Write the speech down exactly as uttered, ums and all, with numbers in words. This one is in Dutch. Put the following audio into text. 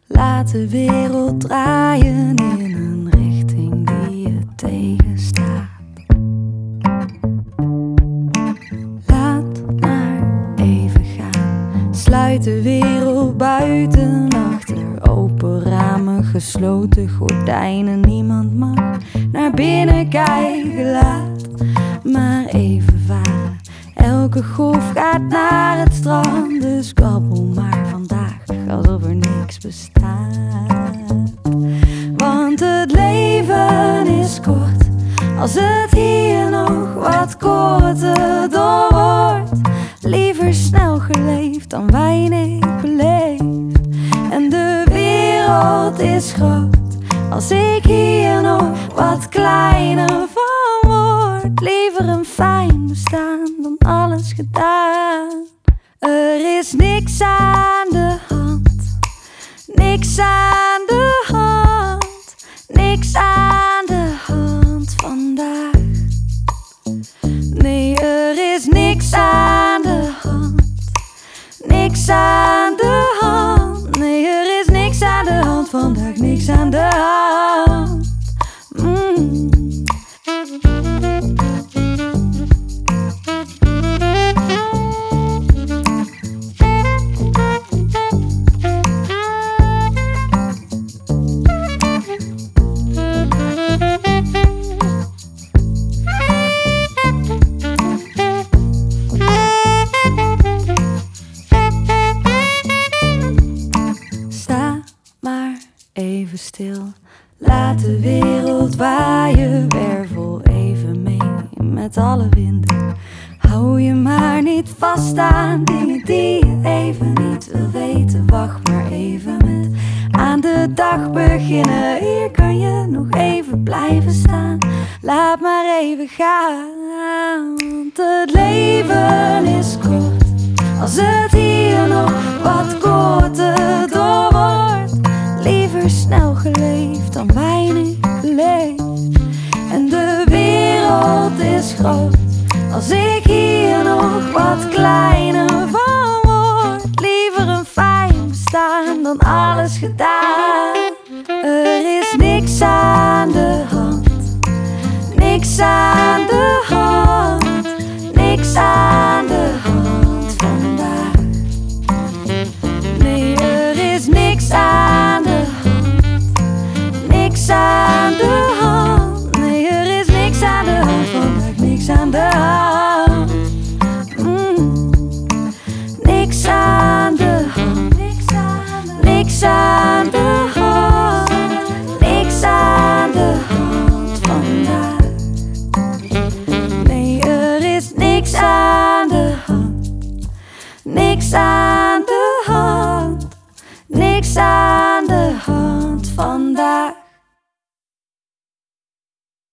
Laat de wereld draaien in een richting die je tegenstaat. Laat maar even gaan. Sluit de wereld buiten, achter open ramen, gesloten gordijnen. Niemand mag naar binnen kijken. Laat maar even varen. Elke golf gaat naar het strand, dus kabbel maar vandaag alsof er niks bestaat. Want het leven is kort, als het hier nog wat korter door wordt. Liever snel geleefd dan weinig beleefd. En de wereld is groot, als ik hier nog wat kleiner van word. Liever een fijn bestaan dan alles gedaan. Er is niks aan de hand, niks aan de hand, niks aan de hand vandaag. Nee, er is niks aan de hand, niks aan de hand. Nee, er is niks aan de hand vandaag, niks aan de hand. Mm. Even stil, laat de wereld waaien, wervel even mee met alle winden. Hou je maar niet vast aan dingen die je even niet wil weten. Wacht maar even met aan de dag beginnen. Hier kan je nog even blijven staan. Laat maar even gaan, want het leven is kort, als het hier nog wat korter door wordt. Liever snel geleefd dan weinig beleefd. En de wereld is groot, als ik hier nog wat kleiner van word. Liever een fijn bestaan dan alles gedaan. Er is niks aan de hand, niks aan de hand, niks aan de hand vandaag. Nee, er is niks aan de hand, niks aan de hand. Nee, er is niks aan de hand vandaag, niks aan de hand. Mm. Niks aan de hand, niks aan de hand, niks aan de hand vandaag. Nee, er is niks aan de hand, niks aan de hand, niks aan de hand vandaag.